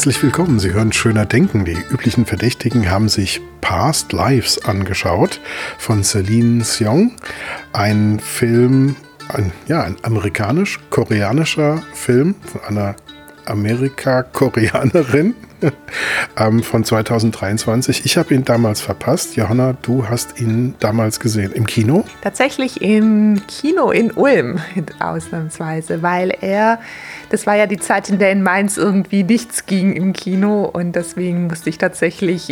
Herzlich willkommen. Sie hören Schöner Denken. Die üblichen Verdächtigen haben sich Past Lives angeschaut von Celine Sciamma. Ein Film, ein amerikanisch-koreanischer Film von einer Amerika-Koreanerin von 2023. Ich habe ihn damals verpasst. Johanna, du hast ihn damals gesehen im Kino? Tatsächlich im Kino in Ulm, ausnahmsweise, weil das war ja die Zeit, in der in Mainz irgendwie nichts ging im Kino und deswegen musste ich tatsächlich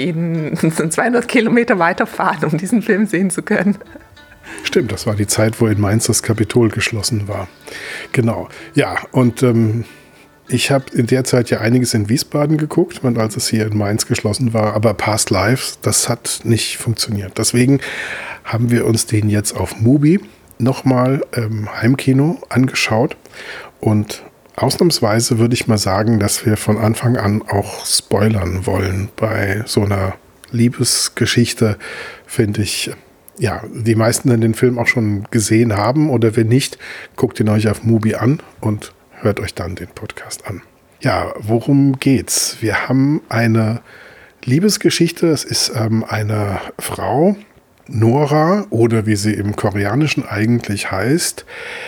200 Kilometer weiterfahren, um diesen Film sehen zu können. Stimmt, das war die Zeit, wo in Mainz das Kapitol geschlossen war. Genau, ja, und ich habe in der Zeit ja einiges in Wiesbaden geguckt, als es hier in Mainz geschlossen war, aber Past Lives, das hat nicht funktioniert. Deswegen haben wir uns den jetzt auf Mubi nochmal im Heimkino angeschaut und ausnahmsweise würde ich mal sagen, dass wir von Anfang an auch spoilern wollen. Bei so einer Liebesgeschichte, finde ich, ja, die meisten in den Film auch schon gesehen haben oder wenn nicht, guckt ihn euch auf Mubi an und hört euch dann den Podcast an. Ja, worum geht's? Wir haben eine Liebesgeschichte. Es ist eine Frau, Nora, oder wie sie im Koreanischen eigentlich heißt,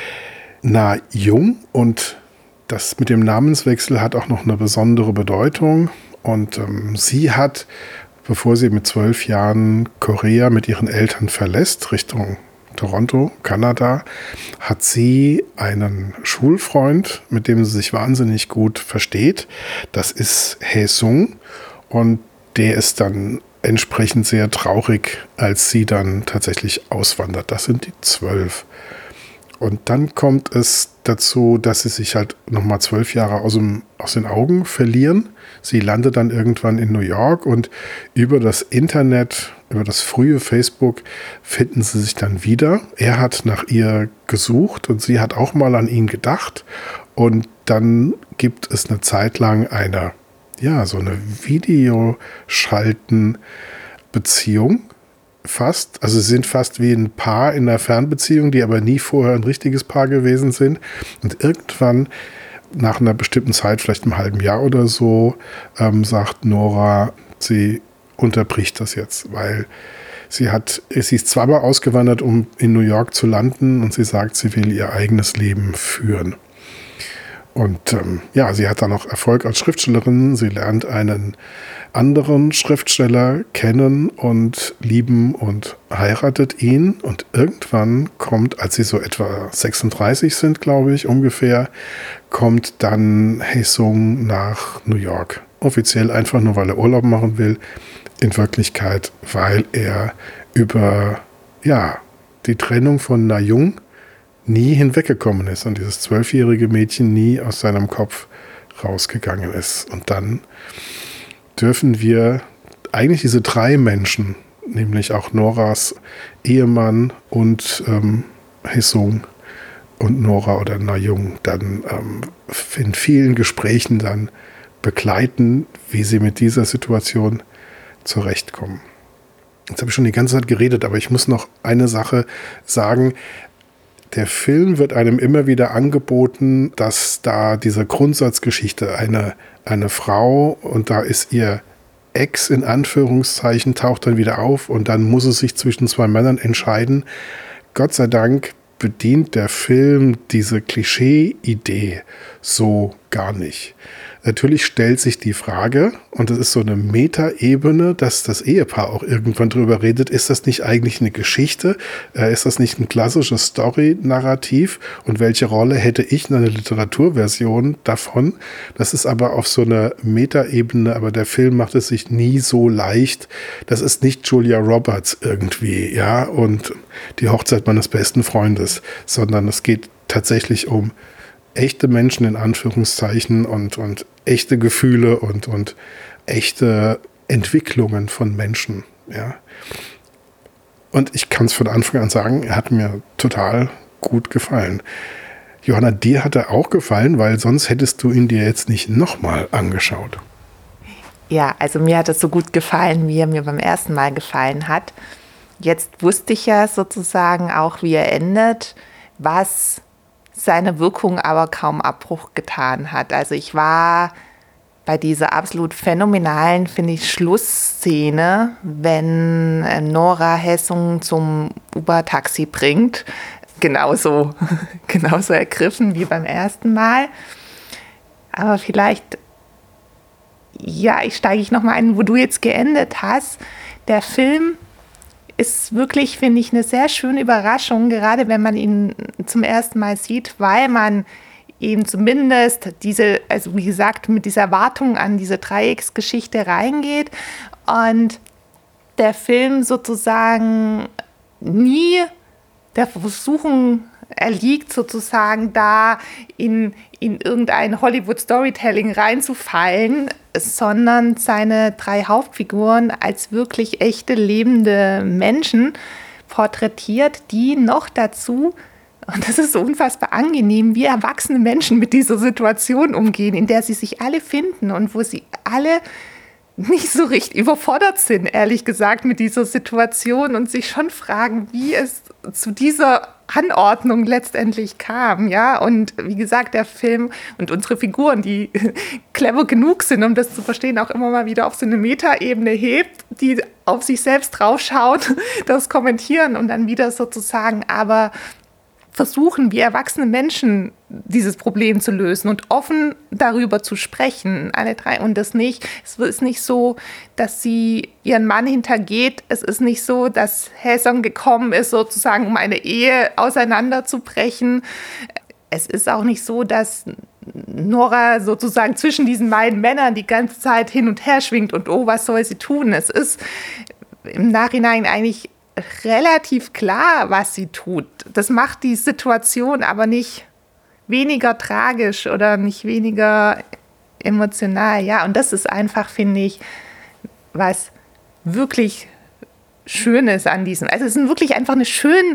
Na Jung. Und das mit dem Namenswechsel hat auch noch eine besondere Bedeutung. Und sie hat, bevor sie mit 12 Jahren Korea mit ihren Eltern verlässt, Richtung Toronto, Kanada, hat sie einen Schulfreund, mit dem sie sich wahnsinnig gut versteht. Das ist Hae-sung und der ist dann entsprechend sehr traurig, als sie dann tatsächlich auswandert. Das sind die 12. Und dann kommt es dazu, dass sie sich halt nochmal 12 Jahre aus den Augen verlieren. Sie landet dann irgendwann in New York und über das Internet, über das frühe Facebook finden sie sich dann wieder. Er hat nach ihr gesucht und sie hat auch mal an ihn gedacht. Und dann gibt es eine Zeit lang so eine Videoschalten-Beziehung. Fast, also sie sind fast wie ein Paar in einer Fernbeziehung, die aber nie vorher ein richtiges Paar gewesen sind. Und irgendwann, nach einer bestimmten Zeit, vielleicht einem halben Jahr oder so, sagt Nora, sie unterbricht das jetzt, weil sie ist zweimal ausgewandert, um in New York zu landen und sie sagt, sie will ihr eigenes Leben führen. Und sie hat dann auch Erfolg als Schriftstellerin. Sie lernt einen anderen Schriftsteller kennen und lieben und heiratet ihn. Und irgendwann kommt, als sie so etwa 36 sind, glaube ich, ungefähr, kommt dann Hae-sung nach New York. Offiziell einfach nur, weil er Urlaub machen will. In Wirklichkeit, weil er über die Trennung von Na Jung nie hinweggekommen ist und dieses 12-jährige Mädchen nie aus seinem Kopf rausgegangen ist. Und dann dürfen wir eigentlich diese 3 Menschen, nämlich auch Noras Ehemann und Hae-sung und Nora oder Na Jung, dann in vielen Gesprächen dann begleiten, wie sie mit dieser Situation zurechtkommen. Jetzt habe ich schon die ganze Zeit geredet, aber ich muss noch eine Sache sagen. Der Film wird einem immer wieder angeboten, dass da diese Grundsatzgeschichte eine Frau und da ist ihr Ex in Anführungszeichen, taucht dann wieder auf und dann muss es sich zwischen 2 Männern entscheiden. Gott sei Dank bedient der Film diese Klischee-Idee so gar nicht. Natürlich stellt sich die Frage, und das ist so eine Metaebene, dass das Ehepaar auch irgendwann drüber redet, ist das nicht eigentlich eine Geschichte? Ist das nicht ein klassisches Story-Narrativ? Und welche Rolle hätte ich in einer Literaturversion davon? Das ist aber auf so einer Metaebene, aber der Film macht es sich nie so leicht. Das ist nicht Julia Roberts irgendwie, ja, und die Hochzeit meines besten Freundes, sondern es geht tatsächlich um echte Menschen in Anführungszeichen und echte Gefühle und echte Entwicklungen von Menschen. Ja. Und ich kann es von Anfang an sagen, er hat mir total gut gefallen. Johanna, dir hat er auch gefallen, weil sonst hättest du ihn dir jetzt nicht nochmal angeschaut. Ja, also mir hat es so gut gefallen, wie er mir beim ersten Mal gefallen hat. Jetzt wusste ich ja sozusagen auch, wie er endet, was seine Wirkung aber kaum Abbruch getan hat. Also ich war bei dieser absolut phänomenalen, finde ich, Schlussszene, wenn Nora Hessung zum Uber-Taxi bringt. Genauso ergriffen wie beim ersten Mal. Aber vielleicht, steige ich nochmal ein, wo du jetzt geendet hast. Der Film ist wirklich, finde ich, eine sehr schöne Überraschung, gerade wenn man ihn zum ersten Mal sieht, weil man eben zumindest also wie gesagt, mit dieser Erwartung an diese Dreiecksgeschichte reingeht und der Film sozusagen nie der Versuchung erliegt, sozusagen da in irgendein Hollywood-Storytelling reinzufallen, sondern seine 3 Hauptfiguren als wirklich echte, lebende Menschen porträtiert, die noch dazu, und das ist so unfassbar angenehm, wie erwachsene Menschen mit dieser Situation umgehen, in der sie sich alle finden und wo sie alle nicht so richtig überfordert sind, ehrlich gesagt, mit dieser Situation und sich schon fragen, wie es zu dieser Anordnung letztendlich kam, ja, und wie gesagt, der Film und unsere Figuren, die clever genug sind, um das zu verstehen, auch immer mal wieder auf so eine Metaebene hebt, die auf sich selbst draufschauen, das kommentieren und dann wieder sozusagen aber versuchen, wie erwachsene Menschen dieses Problem zu lösen und offen darüber zu sprechen, alle 3. Und es ist nicht so, dass sie ihren Mann hintergeht. Es ist nicht so, dass Hesong gekommen ist, sozusagen, um eine Ehe auseinanderzubrechen. Es ist auch nicht so, dass Nora sozusagen zwischen diesen beiden Männern die ganze Zeit hin und her schwingt und oh, was soll sie tun? Es ist im Nachhinein eigentlich relativ klar, was sie tut. Das macht die Situation aber nicht weniger tragisch oder nicht weniger emotional. Ja, und das ist einfach, finde ich, was wirklich Schönes an diesem. Also es ist wirklich einfach eine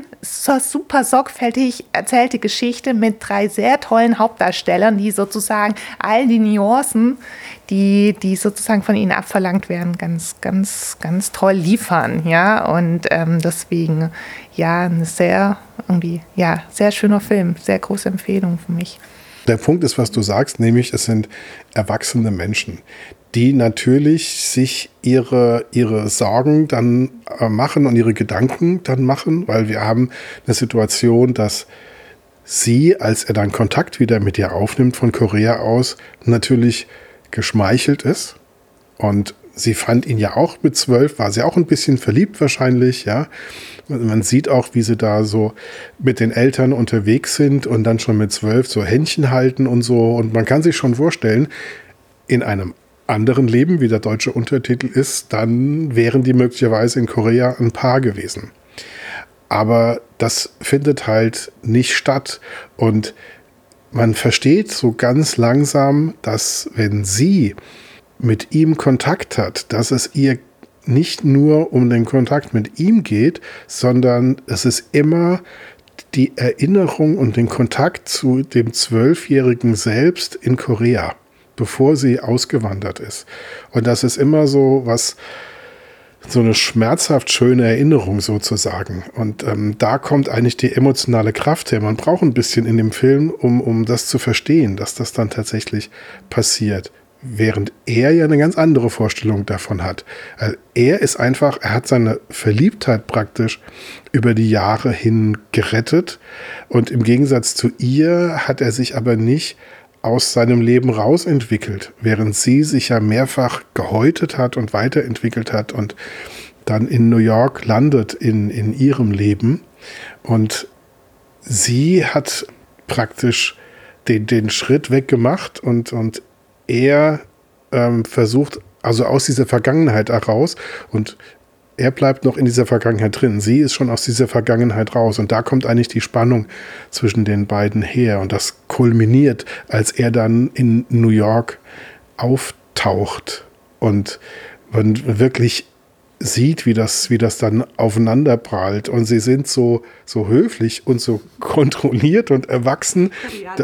super sorgfältig erzählte Geschichte mit 3 sehr tollen Hauptdarstellern, die sozusagen all die Nuancen, die sozusagen von ihnen abverlangt werden, ganz, ganz, ganz toll liefern. Ja, und deswegen ein sehr schöner Film, sehr große Empfehlung für mich. Der Punkt ist, was du sagst, nämlich es sind erwachsene Menschen, die natürlich sich ihre Sorgen dann machen und ihre Gedanken dann machen, weil wir haben eine Situation, dass sie, als er dann Kontakt wieder mit ihr aufnimmt von Korea aus, natürlich geschmeichelt ist. Und sie fand ihn ja auch mit 12, war sie auch ein bisschen verliebt wahrscheinlich, ja. Man sieht auch, wie sie da so mit den Eltern unterwegs sind und dann schon mit 12 so Händchen halten und so. Und man kann sich schon vorstellen, in einem anderen Leben, wie der deutsche Untertitel ist, dann wären die möglicherweise in Korea ein Paar gewesen. Aber das findet halt nicht statt. Und man versteht so ganz langsam, dass wenn sie mit ihm Kontakt hat, dass es ihr nicht nur um den Kontakt mit ihm geht, sondern es ist immer die Erinnerung und den Kontakt zu dem 12-jährigen Selbst in Korea, bevor sie ausgewandert ist. Und das ist immer so eine schmerzhaft schöne Erinnerung sozusagen. Und da kommt eigentlich die emotionale Kraft her. Man braucht ein bisschen in dem Film, um das zu verstehen, dass das dann tatsächlich passiert. Während er ja eine ganz andere Vorstellung davon hat. Also er hat seine Verliebtheit praktisch über die Jahre hin gerettet. Und im Gegensatz zu ihr hat er sich aber nicht aus seinem Leben rausentwickelt, während sie sich ja mehrfach gehäutet hat und weiterentwickelt hat und dann in New York landet in ihrem Leben. Und sie hat praktisch den Schritt weggemacht und er versucht, also aus dieser Vergangenheit heraus, und er bleibt noch in dieser Vergangenheit drin. Sie ist schon aus dieser Vergangenheit raus. Und da kommt eigentlich die Spannung zwischen den beiden her. Und das kulminiert, als er dann in New York auftaucht und man wirklich sieht, wie das dann aufeinander prallt. Und sie sind so höflich und so kontrolliert und erwachsen.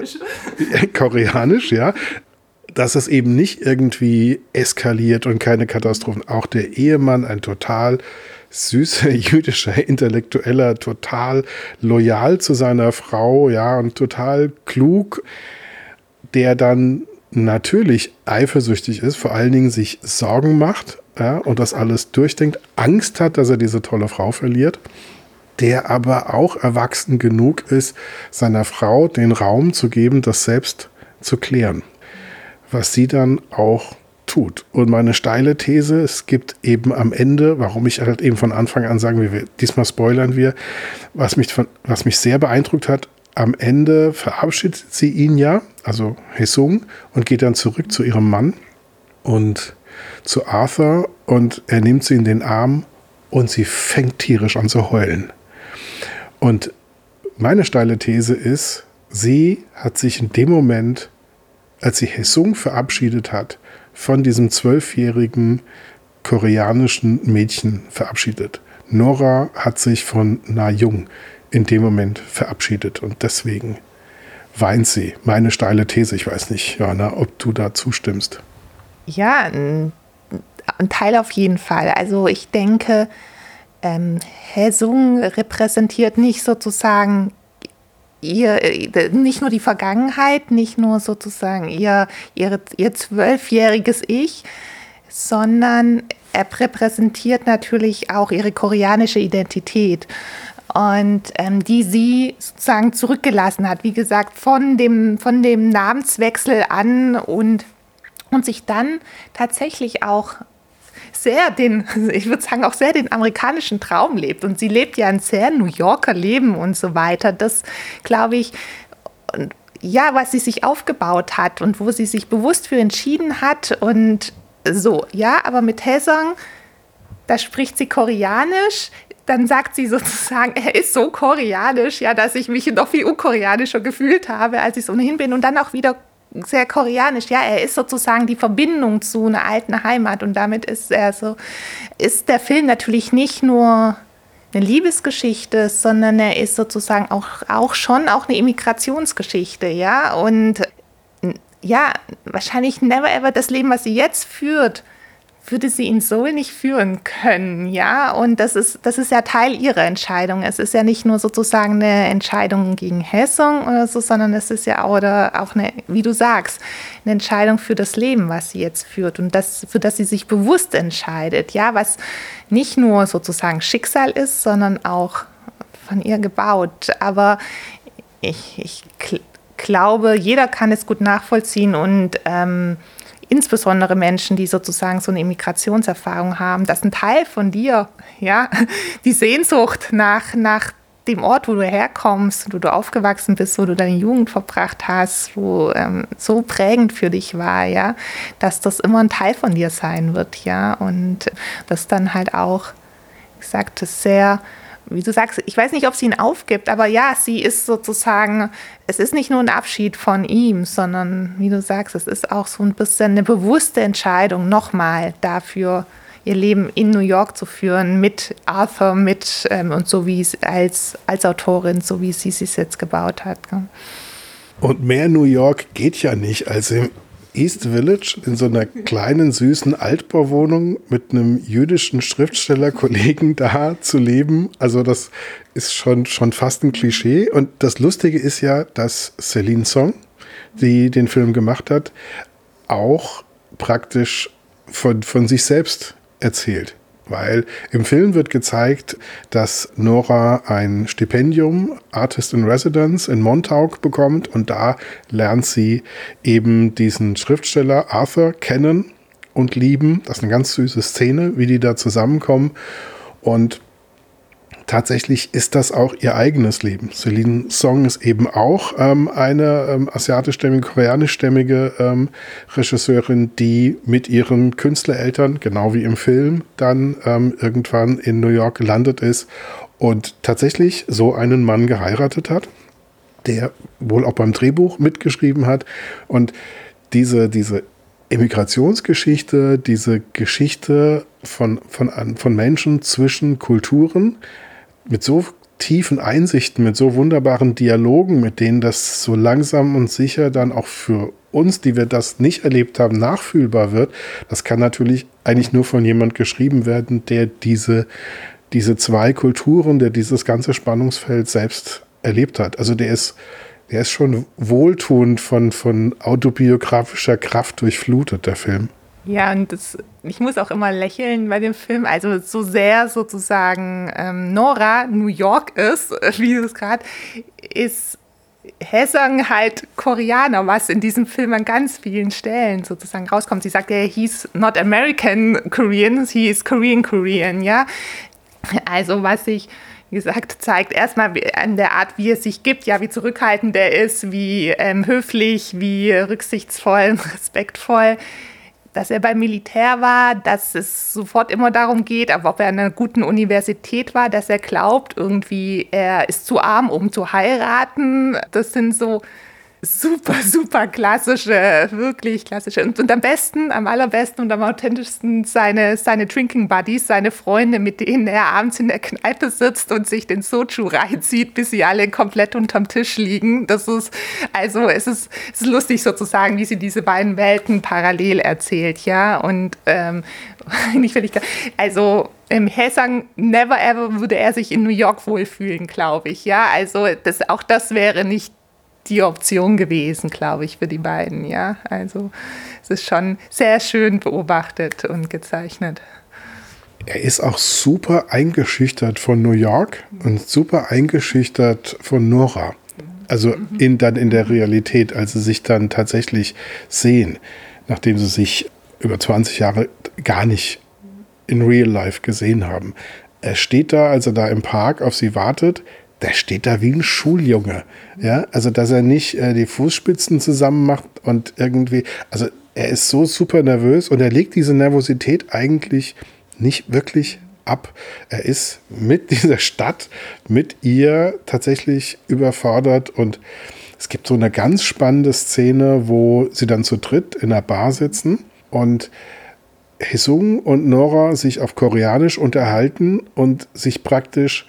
Koreanisch, ja. Dass es eben nicht irgendwie eskaliert und keine Katastrophen. Auch der Ehemann, ein total süßer, jüdischer Intellektueller, total loyal zu seiner Frau, ja, und total klug, der dann natürlich eifersüchtig ist, vor allen Dingen sich Sorgen macht, ja, und das alles durchdenkt, Angst hat, dass er diese tolle Frau verliert, der aber auch erwachsen genug ist, seiner Frau den Raum zu geben, das selbst zu klären, was sie dann auch tut. Und meine steile These, es gibt eben am Ende, warum ich halt eben von Anfang an sagen will, diesmal spoilern wir, was mich sehr beeindruckt hat, am Ende verabschiedet sie ihn ja, also Hae-sung, und geht dann zurück zu ihrem Mann und zu Arthur, und er nimmt sie in den Arm und sie fängt tierisch an zu heulen. Und meine steile These ist, sie hat sich in dem Moment, als sie Hae-sung verabschiedet hat, von diesem 12-jährigen koreanischen Mädchen verabschiedet. Nora hat sich von Na-jung in dem Moment verabschiedet und deswegen weint sie. Meine steile These, ich weiß nicht, Johanna, ob du da zustimmst. Ja, ein Teil auf jeden Fall. Also ich denke, Hae-sung repräsentiert nicht sozusagen nicht nur die Vergangenheit, nicht nur sozusagen ihr 12-jähriges Ich, sondern er repräsentiert natürlich auch ihre koreanische Identität. Und die sie sozusagen zurückgelassen hat, wie gesagt, von dem Namenswechsel an und sich dann tatsächlich auch ich würde sagen, auch sehr den amerikanischen Traum lebt. Und sie lebt ja ein sehr New Yorker Leben und so weiter. Das, glaube ich, ja, was sie sich aufgebaut hat und wo sie sich bewusst für entschieden hat. Und so, ja, aber mit Hae-sung, da spricht sie Koreanisch. Dann sagt sie sozusagen, er ist so koreanisch, ja, dass ich mich noch viel unkoreanischer gefühlt habe, als ich es ohnehin bin. Und dann auch wieder sehr koreanisch. Ja, er ist sozusagen die Verbindung zu einer alten Heimat. Und damit ist der Film natürlich nicht nur eine Liebesgeschichte, sondern er ist sozusagen auch schon eine Immigrationsgeschichte, ja. Und ja, wahrscheinlich never ever das Leben, was sie jetzt führt, würde sie in Seoul nicht führen können, ja. Und das ist ja Teil ihrer Entscheidung. Es ist ja nicht nur sozusagen eine Entscheidung gegen Hae-sung oder so, sondern es ist ja auch eine, wie du sagst, eine Entscheidung für das Leben, was sie jetzt führt und für das sie sich bewusst entscheidet, ja, was nicht nur sozusagen Schicksal ist, sondern auch von ihr gebaut. Aber ich glaube, jeder kann es gut nachvollziehen und insbesondere Menschen, die sozusagen so eine Immigrationserfahrung haben, dass ein Teil von dir, ja, die Sehnsucht nach dem Ort, wo du herkommst, wo du aufgewachsen bist, wo du deine Jugend verbracht hast, wo so prägend für dich war, ja, dass das immer ein Teil von dir sein wird, ja, und das dann halt auch, ich sagte, sehr, wie du sagst, ich weiß nicht, ob sie ihn aufgibt, aber ja, sie ist sozusagen, es ist nicht nur ein Abschied von ihm, sondern, wie du sagst, es ist auch so ein bisschen eine bewusste Entscheidung, nochmal dafür ihr Leben in New York zu führen, mit Arthur, und so wie es als Autorin, so wie sie es jetzt gebaut hat. Und mehr New York geht ja nicht als im East Village in so einer kleinen, süßen Altbauwohnung mit einem jüdischen Schriftstellerkollegen da zu leben. Also das ist schon fast ein Klischee. Und das Lustige ist ja, dass Celine Song, die den Film gemacht hat, auch praktisch von sich selbst erzählt. Weil im Film wird gezeigt, dass Nora ein Stipendium, Artist in Residence, in Montauk bekommt und da lernt sie eben diesen Schriftsteller Arthur kennen und lieben. Das ist eine ganz süße Szene, wie die da zusammenkommen. Und tatsächlich ist das auch ihr eigenes Leben. Celine Song ist eben auch eine asiatischstämmige, koreanischstämmige Regisseurin, die mit ihren Künstlereltern, genau wie im Film, dann irgendwann in New York gelandet ist und tatsächlich so einen Mann geheiratet hat, der wohl auch beim Drehbuch mitgeschrieben hat. Und diese Immigrationsgeschichte, diese Geschichte von Menschen zwischen Kulturen, mit so tiefen Einsichten, mit so wunderbaren Dialogen, mit denen das so langsam und sicher dann auch für uns, die wir das nicht erlebt haben, nachfühlbar wird, das kann natürlich eigentlich nur von jemand geschrieben werden, der diese zwei Kulturen, der dieses ganze Spannungsfeld selbst erlebt hat. Also der ist Der ist schon wohltuend von autobiografischer Kraft durchflutet, der Film. Ja, und ich muss auch immer lächeln bei dem Film. Also so sehr sozusagen Nora New York ist, wie es gerade ist, Hae-sung halt Koreaner, was in diesem Film an ganz vielen Stellen sozusagen rauskommt. Sie sagt ja, he's not American Korean, he is Korean Korean, ja. Also was sich, wie gesagt, zeigt erstmal an der Art, wie er sich gibt, ja, wie zurückhaltend er ist, wie höflich, wie rücksichtsvoll, respektvoll. Dass er beim Militär war, dass es sofort immer darum geht, aber ob er an einer guten Universität war, dass er glaubt, irgendwie er ist zu arm, um zu heiraten. Das sind so super, super klassische, wirklich klassische. Und am besten, am allerbesten und am authentischsten seine Drinking Buddies, seine Freunde, mit denen er abends in der Kneipe sitzt und sich den Soju reinzieht, bis sie alle komplett unterm Tisch liegen. Das ist, also es ist lustig sozusagen, wie sie diese beiden Welten parallel erzählt, ja. Und nicht völlig klar. Also Hae-sung, never ever würde er sich in New York wohlfühlen, glaube ich, ja. Also auch das wäre nicht die Option gewesen, glaube ich, für die beiden, ja. Also es ist schon sehr schön beobachtet und gezeichnet. Er ist auch super eingeschüchtert von New York und super eingeschüchtert von Nora. Also dann in der Realität, als sie sich dann tatsächlich sehen, nachdem sie sich über 20 Jahre gar nicht in Real Life gesehen haben. Er steht da, als er da im Park auf sie wartet, der steht da wie ein Schuljunge. Ja, also dass er nicht die Fußspitzen zusammen macht und irgendwie, also er ist so super nervös und er legt diese Nervosität eigentlich nicht wirklich ab. Er ist mit dieser Stadt, mit ihr tatsächlich überfordert und es gibt so eine ganz spannende Szene, wo sie dann zu dritt in einer Bar sitzen und Hae-sung und Nora sich auf Koreanisch unterhalten und sich praktisch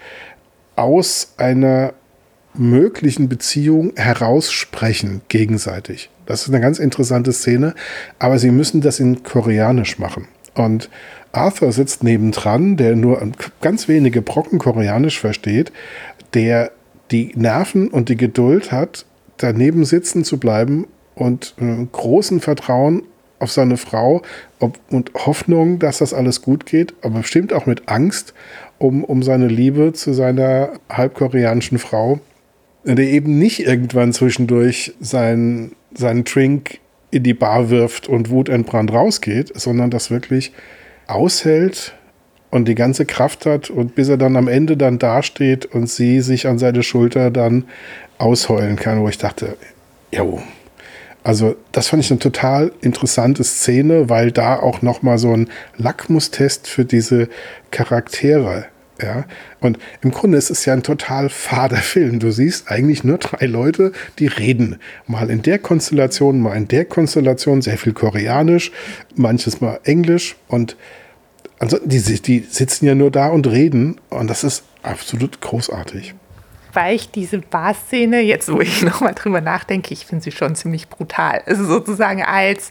aus einer möglichen Beziehung heraussprechen gegenseitig. Das ist eine ganz interessante Szene, aber sie müssen das in Koreanisch machen. Und Arthur sitzt nebendran, der nur ganz wenige Brocken Koreanisch versteht, der die Nerven und die Geduld hat, daneben sitzen zu bleiben und großen Vertrauen auf seine Frau und Hoffnung, dass das alles gut geht, aber bestimmt auch mit Angst um seine Liebe zu seiner halbkoreanischen Frau, der eben nicht irgendwann zwischendurch seinen Drink in die Bar wirft und wutentbrannt rausgeht, sondern das wirklich aushält und die ganze Kraft hat und bis er dann am Ende dann dasteht und sie sich an seine Schulter dann ausheulen kann, wo ich dachte, jo. Also das fand ich eine total interessante Szene, weil da auch nochmal so ein Lackmustest für diese Charaktere, ja. Und im Grunde ist es ja ein total fader Film. Du siehst eigentlich nur 3 Leute, die reden. Mal in der Konstellation, mal in der Konstellation, sehr viel Koreanisch, manches mal Englisch und also die sitzen ja nur da und reden und das ist absolut großartig. Weil ich diese Bar-Szene, jetzt wo ich nochmal drüber nachdenke, ich finde sie schon ziemlich brutal. Also sozusagen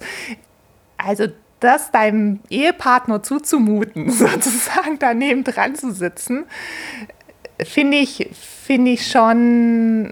also das deinem Ehepartner zuzumuten, sozusagen daneben dran zu sitzen, finde ich schon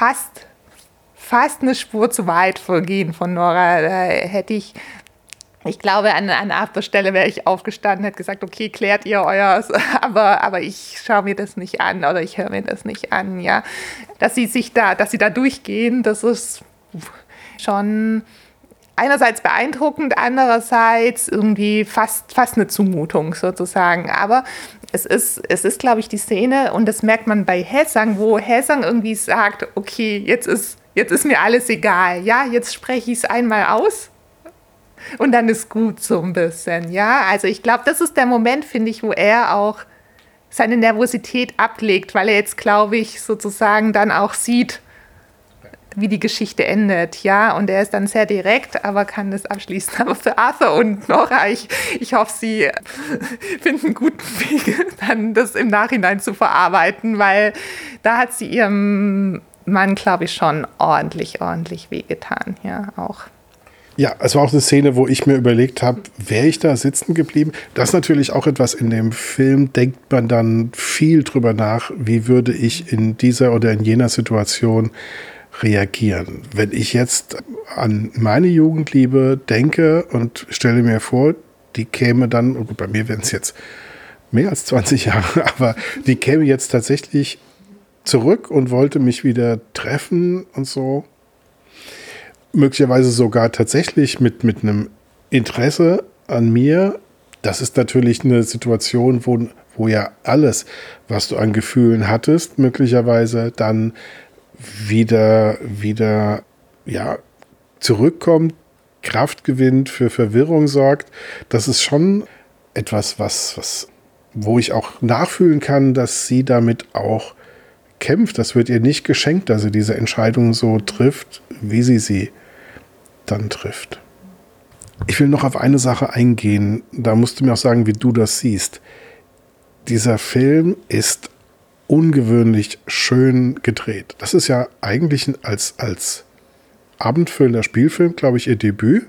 fast eine Spur zu weit vergehen von Nora. Da hätte ich glaube, an anderer Stelle wäre ich aufgestanden, hätte gesagt, okay, klärt ihr euers, aber ich schaue mir das nicht an oder ich höre mir das nicht an, ja. Dass sie da durchgehen, das ist schon einerseits beeindruckend, andererseits irgendwie fast eine Zumutung sozusagen. Aber es ist, glaube ich, die Szene und das merkt man bei Hae-sung, wo Hae-sung irgendwie sagt, okay, jetzt ist mir alles egal, ja, jetzt spreche ich es einmal aus. Und dann ist gut so ein bisschen, ja. Also ich glaube, das ist der Moment, finde ich, wo er auch seine Nervosität ablegt, weil er jetzt, glaube ich, sozusagen dann auch sieht, wie die Geschichte endet, ja. Und er ist dann sehr direkt, aber kann das abschließen. Aber für Arthur und Nora, ich hoffe, sie finden einen guten Weg, dann das im Nachhinein zu verarbeiten, weil da hat sie ihrem Mann, glaube ich, schon ordentlich wehgetan, ja, auch. Ja, es war auch eine Szene, wo ich mir überlegt habe, wäre ich da sitzen geblieben? Das ist natürlich auch etwas in dem Film, denkt man dann viel drüber nach, wie würde ich in dieser oder in jener Situation reagieren. Wenn ich jetzt an meine Jugendliebe denke und stelle mir vor, die käme dann, und bei mir wären es jetzt mehr als 20 Jahre, aber die käme jetzt tatsächlich zurück und wollte mich wieder treffen und so. Möglicherweise sogar tatsächlich mit einem Interesse an mir. Das ist natürlich eine Situation, wo ja alles, was du an Gefühlen hattest, möglicherweise dann wieder ja, zurückkommt, Kraft gewinnt, für Verwirrung sorgt. Das ist schon etwas, wo ich auch nachfühlen kann, dass sie damit auch kämpft. Das wird ihr nicht geschenkt, dass sie diese Entscheidung so trifft, wie sie dann trifft. Ich will noch auf eine Sache eingehen. Da musst du mir auch sagen, wie du das siehst. Dieser Film ist ungewöhnlich schön gedreht. Das ist ja eigentlich als abendfüllender Spielfilm, glaube ich, ihr Debüt.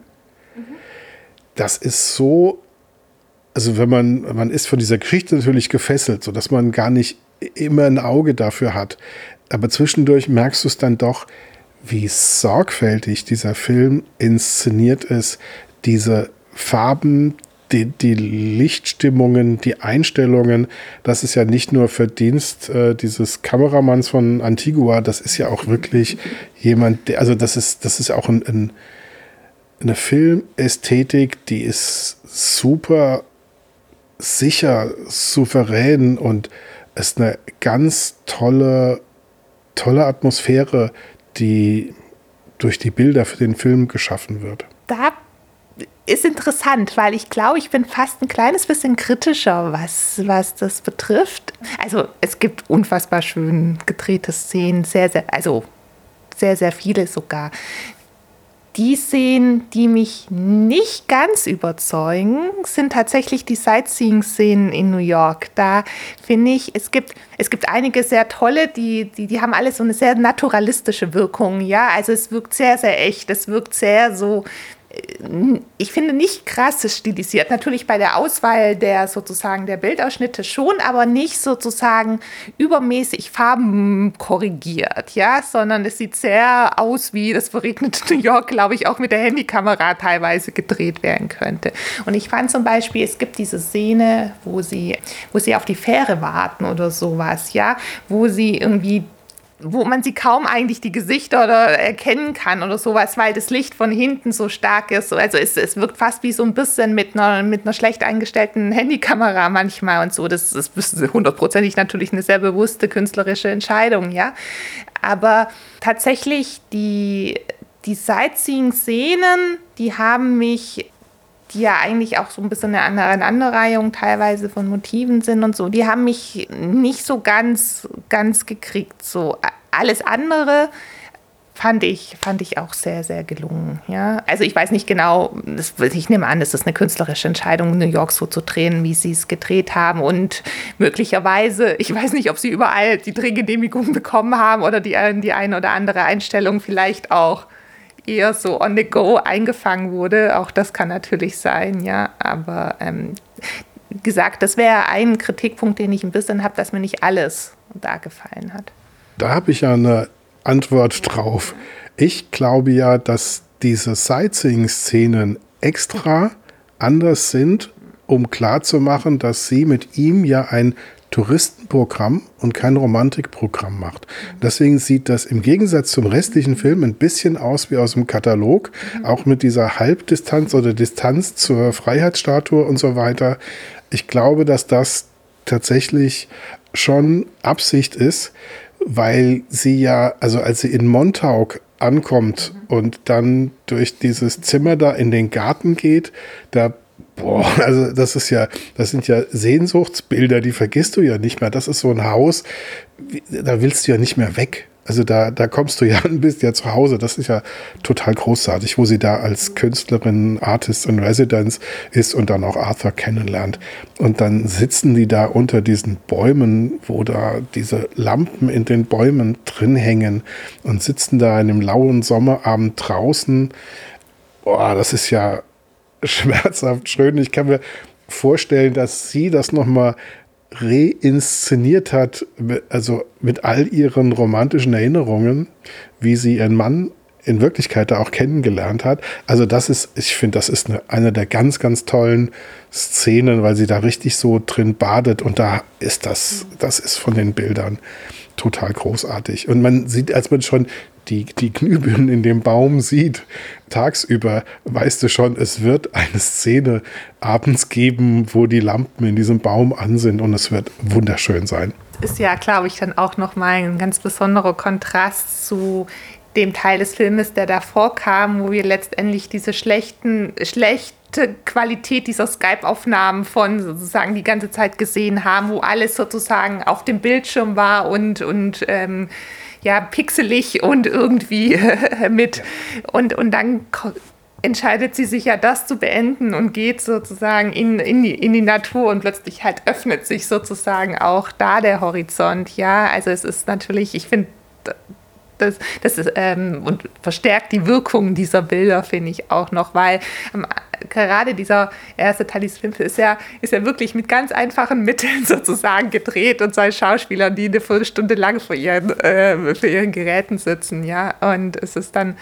Das ist so, also man ist von dieser Geschichte natürlich gefesselt, sodass man gar nicht immer ein Auge dafür hat. Aber zwischendurch merkst du es dann doch, wie sorgfältig dieser Film inszeniert ist. Diese Farben, die Lichtstimmungen, die Einstellungen, das ist ja nicht nur Verdienst dieses Kameramanns von Antigua, das ist ja auch wirklich jemand, das ist auch eine Filmästhetik, die ist super sicher, souverän und ist eine ganz tolle Atmosphäre, die durch die Bilder für den Film geschaffen wird. Da ist interessant, weil ich glaube, ich bin fast ein kleines bisschen kritischer, was das betrifft. Also es gibt unfassbar schön gedrehte Szenen, sehr, sehr viele sogar. Die Szenen, die mich nicht ganz überzeugen, sind tatsächlich die Sightseeing-Szenen in New York. Da finde ich, es gibt einige sehr tolle, die haben alles so eine sehr naturalistische Wirkung. Ja, also es wirkt sehr, sehr echt. Es wirkt sehr so, ich finde, nicht krass stilisiert. Natürlich bei der Auswahl der Bildausschnitte schon, aber nicht sozusagen übermäßig Farben korrigiert, ja, sondern es sieht sehr aus wie das verregnete New York, glaube ich, auch mit der Handykamera teilweise gedreht werden könnte. Und ich fand zum Beispiel, es gibt diese Szene, wo sie auf die Fähre warten oder sowas, ja, wo man sie kaum eigentlich die Gesichter oder erkennen kann oder sowas, weil das Licht von hinten so stark ist. Also es wirkt fast wie so ein bisschen mit einer schlecht eingestellten Handykamera manchmal und so. Das ist hundertprozentig natürlich eine sehr bewusste künstlerische Entscheidung, ja. Aber tatsächlich die Sightseeing-Szenen, die ja eigentlich auch so ein bisschen eine Aneinanderreihung teilweise von Motiven sind und so, die haben mich nicht so ganz gekriegt. So alles andere fand ich auch sehr, sehr gelungen. Ja? Also ich weiß nicht genau, ich nehme an, es ist eine künstlerische Entscheidung, New York so zu drehen, wie sie es gedreht haben und möglicherweise, ich weiß nicht, ob sie überall die Drehgenehmigung bekommen haben oder die eine oder andere Einstellung vielleicht auch eher so on the go eingefangen wurde. Auch das kann natürlich sein, ja. Aber gesagt, das wäre ein Kritikpunkt, den ich ein bisschen habe, dass mir nicht alles da gefallen hat. Da habe ich ja eine Antwort drauf. Ich glaube ja, dass diese Sightseeing-Szenen extra anders sind, um klarzumachen, dass sie mit ihm ja ein Touristenprogramm und kein Romantikprogramm macht. Deswegen sieht das im Gegensatz zum restlichen Film ein bisschen aus wie aus dem Katalog, auch mit dieser Halbdistanz oder Distanz zur Freiheitsstatue und so weiter. Ich glaube, dass das tatsächlich schon Absicht ist, weil sie ja, also als sie in Montauk ankommt und dann durch dieses Zimmer da in den Garten geht, also das sind ja Sehnsuchtsbilder, die vergisst du ja nicht mehr. Das ist so ein Haus, da willst du ja nicht mehr weg. Also da kommst du ja und bist ja zu Hause. Das ist ja total großartig, wo sie da als Künstlerin, Artist in Residence ist und dann auch Arthur kennenlernt. Und dann sitzen die da unter diesen Bäumen, wo da diese Lampen in den Bäumen drin hängen und sitzen da in einem lauen Sommerabend draußen. Boah, das ist ja schmerzhaft schön. Ich kann mir vorstellen, dass sie das nochmal reinszeniert hat, also mit all ihren romantischen Erinnerungen, wie sie ihren Mann in Wirklichkeit da auch kennengelernt hat. Also ich finde, das ist eine der ganz, ganz tollen Szenen, weil sie da richtig so drin badet und da ist das ist von den Bildern total großartig. Und man sieht, als man schon die Glühbirnen in dem Baum sieht, tagsüber, weißt du schon, es wird eine Szene abends geben, wo die Lampen in diesem Baum an sind und es wird wunderschön sein. Ist ja, glaube ich, dann auch nochmal ein ganz besonderer Kontrast zu dem Teil des Filmes, der davor kam, wo wir letztendlich diese schlechte Qualität dieser Skype-Aufnahmen von sozusagen die ganze Zeit gesehen haben, wo alles sozusagen auf dem Bildschirm war und pixelig und irgendwie mit. Und dann entscheidet sie sich ja, das zu beenden und geht sozusagen in die Natur und plötzlich halt öffnet sich sozusagen auch da der Horizont. Ja, also es ist natürlich, ich finde, das ist, und verstärkt die Wirkung dieser Bilder, finde ich auch noch, weil gerade dieser erste Teil des Films ist ja wirklich mit ganz einfachen Mitteln sozusagen gedreht und zwei Schauspielern, die eine Viertelstunde lang vor ihren Geräten sitzen, ja, und es ist dann,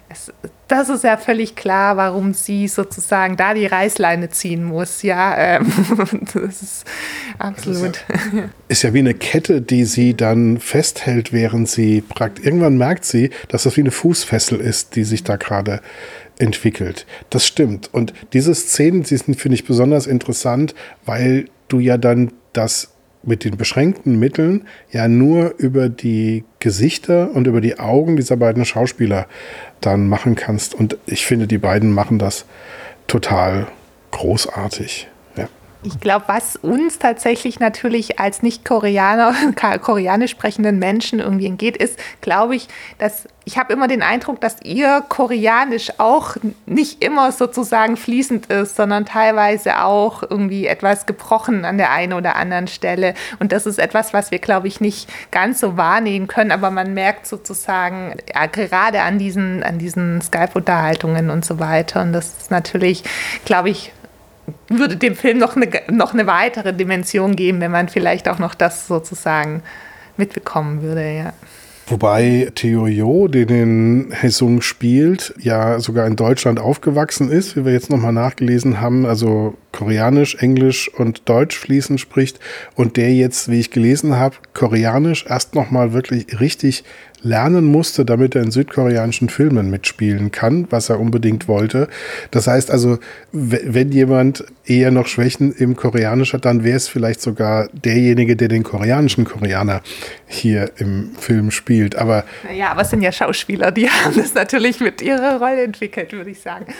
das ist ja völlig klar, warum sie sozusagen da die Reißleine ziehen muss, ja, das ist absolut. Ist ja wie eine Kette, die sie dann festhält, während sie irgendwann merkt sie, dass das wie eine Fußfessel ist, die sich da gerade entwickelt. Das stimmt. Und diese Szenen, die sind, finde ich, besonders interessant, weil du ja dann das mit den beschränkten Mitteln ja nur über die Gesichter und über die Augen dieser beiden Schauspieler dann machen kannst. Und ich finde, die beiden machen das total großartig. Ja. Ich glaube, was uns tatsächlich natürlich als nicht koreanisch sprechenden Menschen irgendwie entgeht, ist, glaube ich, dass ich habe immer den Eindruck, dass ihr Koreanisch auch nicht immer sozusagen fließend ist, sondern teilweise auch irgendwie etwas gebrochen an der einen oder anderen Stelle. Und das ist etwas, was wir, glaube ich, nicht ganz so wahrnehmen können, aber man merkt sozusagen ja, gerade an diesen Skype-Unterhaltungen und so weiter. Und das ist natürlich, glaube ich, würde dem Film noch eine weitere Dimension geben, wenn man vielleicht auch noch das sozusagen mitbekommen würde, ja. Wobei Theo Jo, den in Haesung spielt, ja sogar in Deutschland aufgewachsen ist, wie wir jetzt nochmal nachgelesen haben, also Koreanisch, Englisch und Deutsch fließend spricht und der jetzt, wie ich gelesen habe, Koreanisch erst nochmal wirklich richtig lernen musste, damit er in südkoreanischen Filmen mitspielen kann, was er unbedingt wollte. Das heißt also, wenn jemand eher noch Schwächen im Koreanisch hat, dann wäre es vielleicht sogar derjenige, der den koreanischen Koreaner hier im Film spielt. Aber es sind ja Schauspieler, die haben das natürlich mit ihrer Rolle entwickelt, würde ich sagen.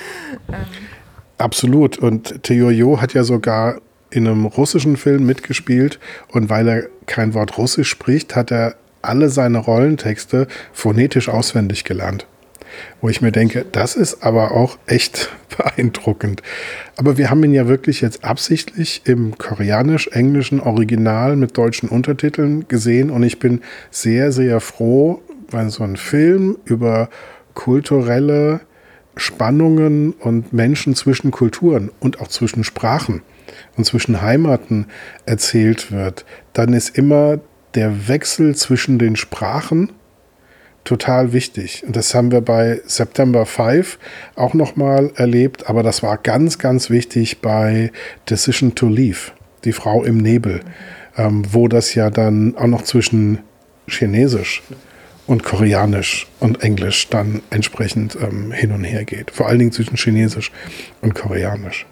Absolut. Und Theo Jo hat ja sogar in einem russischen Film mitgespielt und weil er kein Wort Russisch spricht, hat er alle seine Rollentexte phonetisch auswendig gelernt. Wo ich mir denke, das ist aber auch echt beeindruckend. Aber wir haben ihn ja wirklich jetzt absichtlich im koreanisch-englischen Original mit deutschen Untertiteln gesehen und ich bin sehr, sehr froh, weil so ein Film über kulturelle Spannungen und Menschen zwischen Kulturen und auch zwischen Sprachen und zwischen Heimaten erzählt wird, dann ist immer der Wechsel zwischen den Sprachen total wichtig. Und das haben wir bei September 5 auch nochmal erlebt, aber das war ganz, ganz wichtig bei Decision to Leave, die Frau im Nebel, wo das ja dann auch noch zwischen Chinesisch und Koreanisch und Englisch dann entsprechend hin und her geht. Vor allen Dingen zwischen Chinesisch und Koreanisch.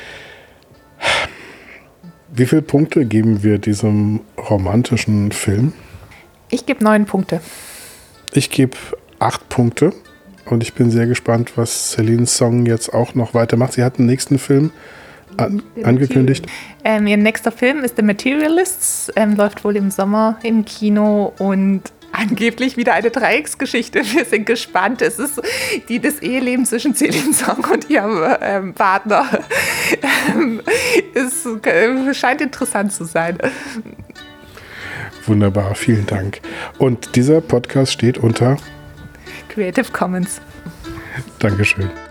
Wie viele Punkte geben wir diesem romantischen Film? Ich gebe 9 Punkte. Ich gebe 8 Punkte und ich bin sehr gespannt, was Celine Song jetzt auch noch weitermacht. Sie hat einen nächsten Film angekündigt. Ihr nächster Film ist The Materialists, läuft wohl im Sommer im Kino und angeblich wieder eine Dreiecksgeschichte. Wir sind gespannt. Es ist das Eheleben zwischen Celine Song und ihrem Partner. Es scheint interessant zu sein. Wunderbar, vielen Dank. Und dieser Podcast steht unter Creative Commons. Dankeschön.